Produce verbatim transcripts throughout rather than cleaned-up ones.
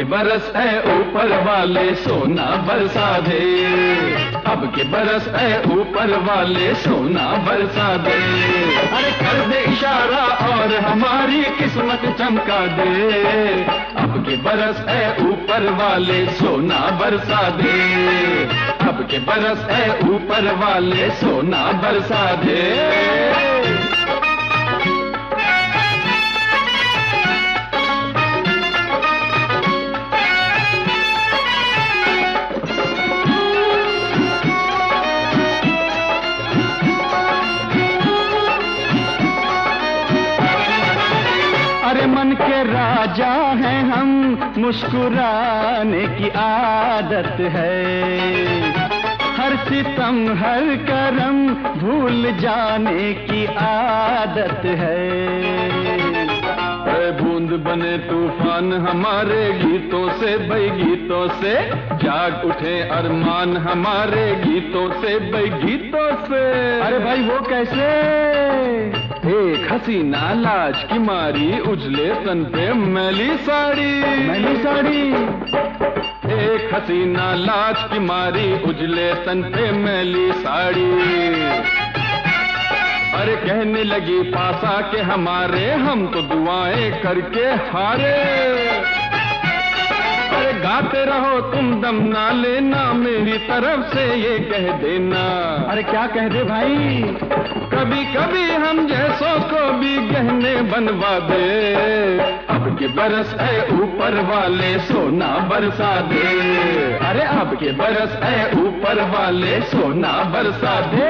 के बरस है ऊपर वाले सोना बरसा दे, अब के बरस है ऊपर वाले सोना बरसा दे। अरे कर दे इशारा और हमारी किस्मत चमका दे, अब के बरस है ऊपर वाले सोना बरसा दे, अब के बरस है ऊपर वाले सोना बरसा दे। अरे मन के राजा हैं हम, मुस्कुराने की आदत है, हर सितम हर करम भूल जाने की आदत है। बूंद बने तूफान हमारे गीतों से, भाई गीतों से जाग उठे अरमान हमारे गीतों से, भाई गीतों से। अरे भाई वो कैसे? एक हसीना लाज की मारी उजले तन पे मैली साड़ी, मैली साड़ी। एक हसीना लाज की मारी उजले तन पे मैली साड़ी। अरे कहने लगी पास आके हमारे, हम तो दुआएं करके हारे। अरे गाते रहो तुम दम ना लेना, मेरी तरफ से ये कह देना। अरे क्या कह दे भाई? कभी कभी हम जैसों को भी गहने बनवा दे, अब के बरस है ऊपर वाले सोना बरसा दे। अरे अब के बरस है ऊपर वाले सोना बरसा दे।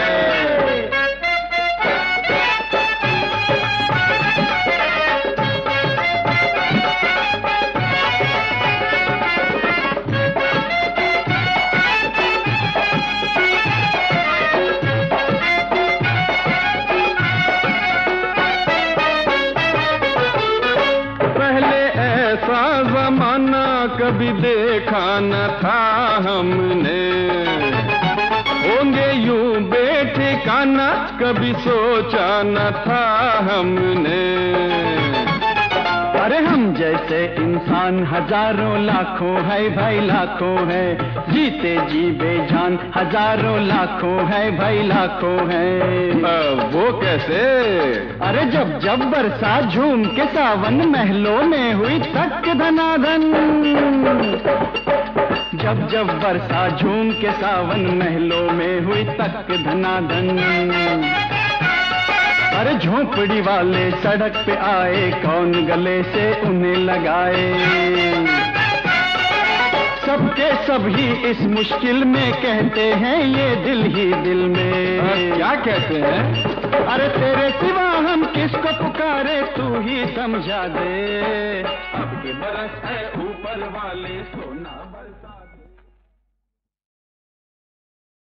जमाना कभी देखा न था हमने, होंगे यूं बेठिकाना कभी सोचा न था हमने। अरे हम जैसे इंसान हजारों लाखों है भाई लाखों है, जीते जी बेजान हजारों लाखों है भाई लाखों है। वो कैसे? अरे जब जब बरसा झूम के सावन महलों में हुई तक धनाधन, जब जब बरसा झूम के सावन महलों में हुई तक धनाधन। अरे झोंपड़ी वाले सड़क पे आए, कौन गले से उन्हें लगाए। सबके सब ही इस मुश्किल में कहते हैं ये दिल ही दिल में। आ, क्या कहते हैं? अरे तेरे सिवा हम किसको पुकारे, तू ही समझा दे। अब के बरस है ऊपर वाले सोना बरसा